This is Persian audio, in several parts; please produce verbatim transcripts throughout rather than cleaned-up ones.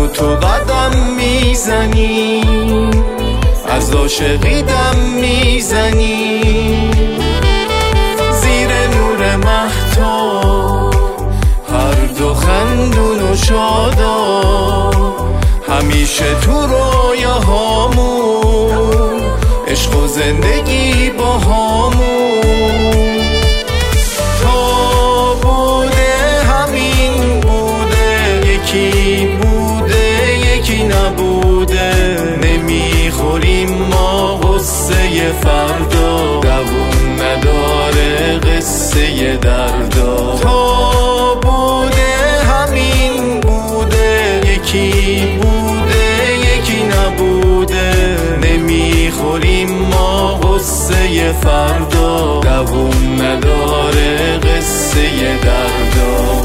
تو قدم میزنی، از عاشقی دم میزنی، زیر نور مهتاب هر دو خندون و شادا، همیشه تو رویاهامون عشق و زندگی با هامون. تا بوده همین بوده، یکی بوده یکی نبوده، نمیخوریم ما قصه فردا، دووم نداره قصه دردا. تا بوده همین بوده، یکی بوده یکی نبوده، نمیخوریم ما قصه فردا، دووم نداره قصه دردا.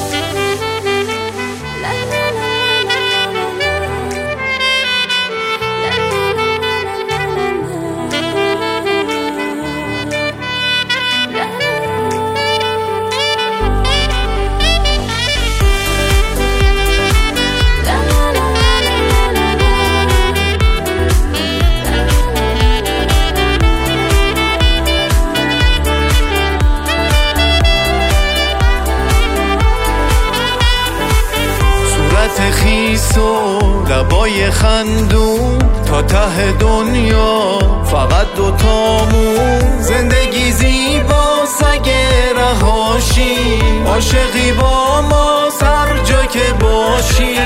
خیس و لبای خندون تا ته دنیا فقط دوتامون، زندگی زیباست اگه رهاشی، عاشقی با ما هر جا که باشی.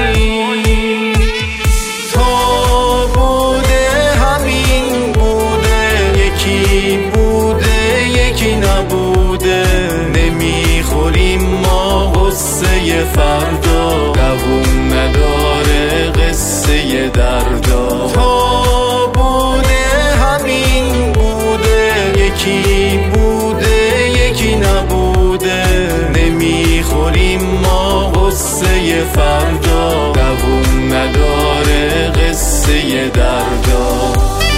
تا بوده همین بوده، یکی بوده یکی نبوده، نمیخوریم ما قصه فردا، دووم نداره قصه دردا. تا بوده همین بوده، یکی بوده یکی نبوده، نمیخوریم ما قصه فردا، دووم نداره قصه دردا.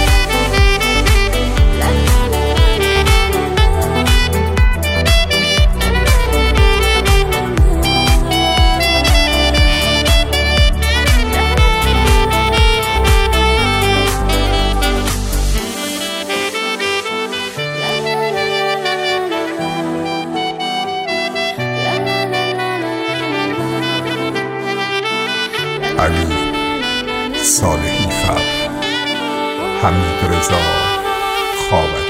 علی صالحی فر، حمید رضا خواب